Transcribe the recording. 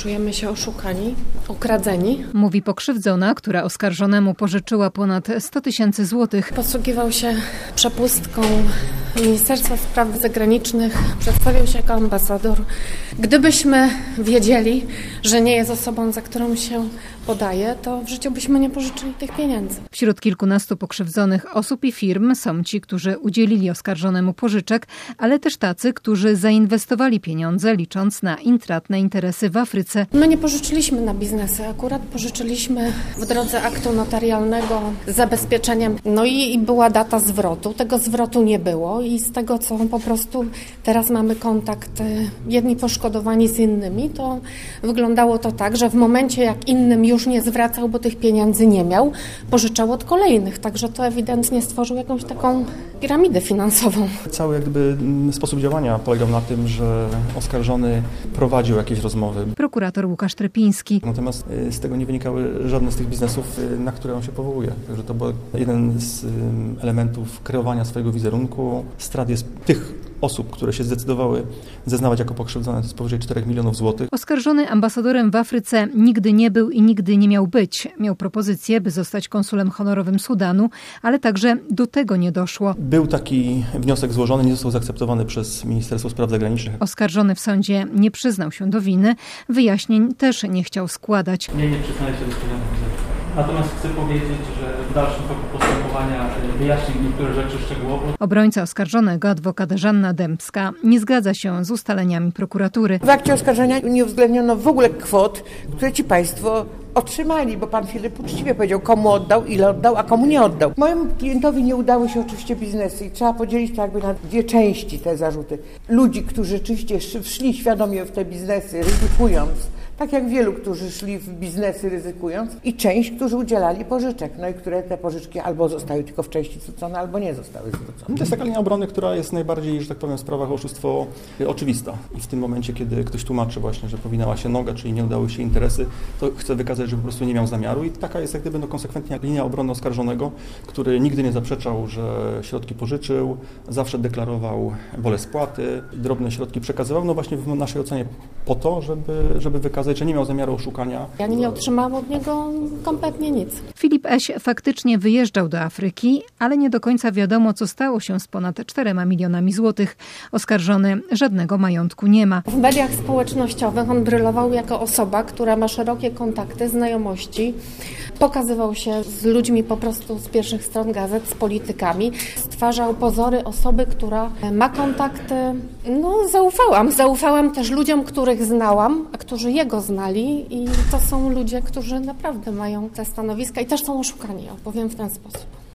czujemy się oszukani, okradzeni. Mówi pokrzywdzona, która oskarżonemu pożyczyła ponad 100 000 złotych. Posługiwał się przepustką Ministerstwa Spraw Zagranicznych, przedstawił się jako ambasador. Gdybyśmy wiedzieli, że nie jest osobą, za którą się podaje, to w życiu byśmy nie pożyczyli tych pieniędzy. Wśród kilkunastu pokrzywdzonych osób i firm są ci, którzy udzielili oskarżonemu pożyczek, ale też tacy, którzy zainwestowali pieniądze, licząc na intratne interesy w Afryce. My nie pożyczyliśmy na biznesy, akurat pożyczyliśmy w drodze aktu notarialnego z zabezpieczeniem. No i była data zwrotu. Tego zwrotu nie było i z tego, co po prostu teraz mamy kontakt jedni poszkodowani z innymi, to wyglądało to tak, że w momencie jak innym już nie zwracał, bo tych pieniędzy nie miał, pożyczał od kolejnych. Także to ewidentnie stworzył jakąś taką piramidę finansową. Cały jakby sposób działania polegał na tym, że oskarżony prowadził jakieś rozmowy. Prokurator Łukasz Trepiński. Natomiast z tego nie wynikały żadne z tych biznesów, na które on się powołuje. Także to był jeden z elementów kreowania swojego wizerunku. Strat jest tych osób, które się zdecydowały zeznawać jako pokrzywdzone, to jest powyżej 4 milionów złotych. Oskarżony ambasadorem w Afryce nigdy nie był i nigdy nie miał być. Miał propozycję, by zostać konsulem honorowym Sudanu, ale także do tego nie doszło. Był taki wniosek złożony, nie został zaakceptowany przez Ministerstwo Spraw Zagranicznych. Oskarżony w sądzie nie przyznał się do winy, wyjaśnień też nie chciał składać. Nie przyznaję się do winy. Natomiast chcę powiedzieć, że w dalszym toku postępowania wyjaśnię niektóre rzeczy szczegółowo. Obrońca oskarżonego, adwokat Żanna Dębska, nie zgadza się z ustaleniami prokuratury. W akcie oskarżenia nie uwzględniono w ogóle kwot, które ci państwo otrzymali, bo pan Filip uczciwie powiedział, komu oddał, ile oddał, a komu nie oddał. Mojemu klientowi nie udały się oczywiście biznesy i trzeba podzielić to jakby na dwie części te zarzuty. Ludzi, którzy rzeczywiście szli świadomie w te biznesy, ryzykując, tak jak wielu, którzy szli w biznesy ryzykując, i część, którzy udzielali pożyczek, no i które te pożyczki albo zostały tylko w części zwrócone, albo nie zostały zwrócone. To jest taka linia obrony, która jest najbardziej, że tak powiem, w sprawach o oszustwo oczywista. I w tym momencie, kiedy ktoś tłumaczy właśnie, że powinęła się noga, czyli nie udały się interesy, to chce wykazać, że po prostu nie miał zamiaru i taka jest jak gdyby konsekwentnie linia obrony oskarżonego, który nigdy nie zaprzeczał, że środki pożyczył, zawsze deklarował wolę spłaty, drobne środki przekazywał, no właśnie w naszej ocenie po to, żeby wykazać, że nie miał zamiaru oszukania. Ja nie otrzymałam od niego kompletnie nic. Filip S. faktycznie wyjeżdżał do Afryki, ale nie do końca wiadomo, co stało się z ponad 4 milionami złotych. Oskarżony żadnego majątku nie ma. W mediach społecznościowych on brylował jako osoba, która ma szerokie kontakty, znajomości. Pokazywał się z ludźmi po prostu z pierwszych stron gazet, z politykami. Stwarzał pozory osoby, która ma kontakty. No, zaufałam też ludziom, których znałam, a którzy jego znali i to są ludzie, którzy naprawdę mają te stanowiska i też są oszukani, powiem w ten sposób.